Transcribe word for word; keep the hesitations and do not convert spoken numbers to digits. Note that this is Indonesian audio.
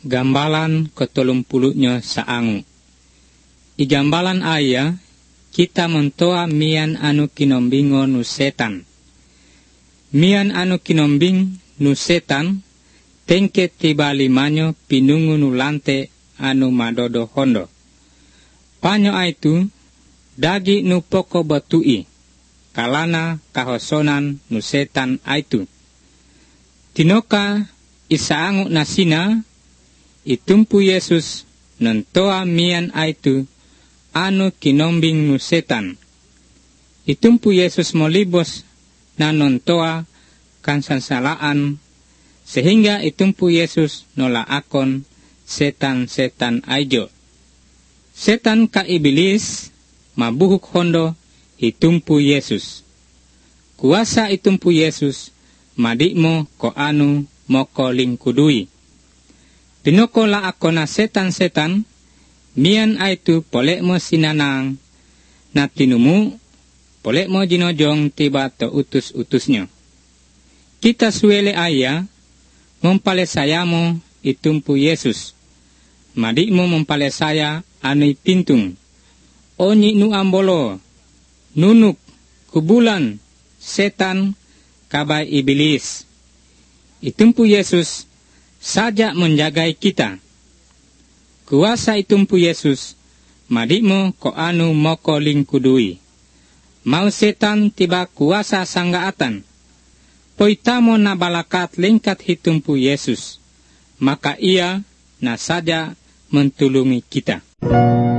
Gambalan ketolong puluhnya saangu. I gambalan aya, kita mentoa mian anu kinombingo nu setan. Mian anu kinombing nu setan, tengke tiba limanyo pinungu nu lante anu madodo hondo. Panyo aitu, dagi nu poko batui, kalana kahosonan nu setan aitu. Tinoka isaangu nasina, itumpu Yesus nentoa mian aitu anu kinombing nu setan. Itumpu Yesus molibos na nontoa kansansalaan, sehingga itumpu Yesus nolaakon setan-setan aijo. Setan ka iblis mabuhuk hondo itumpu Yesus. Kuasa itumpu Yesus madikmo ko anu moko lingkudui. Dinoko la akona setan-setan, mian aitu polek mo sinanang, na tinumu, polek mo jinojong tiba to utus-utusnya. Kita suele aya, mempale saya mo itumpu Yesus. Madik mo mempale saya anu pintung. Onyi nu ambolo, nunuk, kubulan, setan, kabai iblis. Itumpu Yesus saja menjagai kita. Kuasa itumpu Yesus, madikmo ko anu moko lingkudui. Mau setan tiba kuasa sanggaatan. Poitamo na balakat lengkat hitumpu Yesus, maka ia na saja mentulungi kita.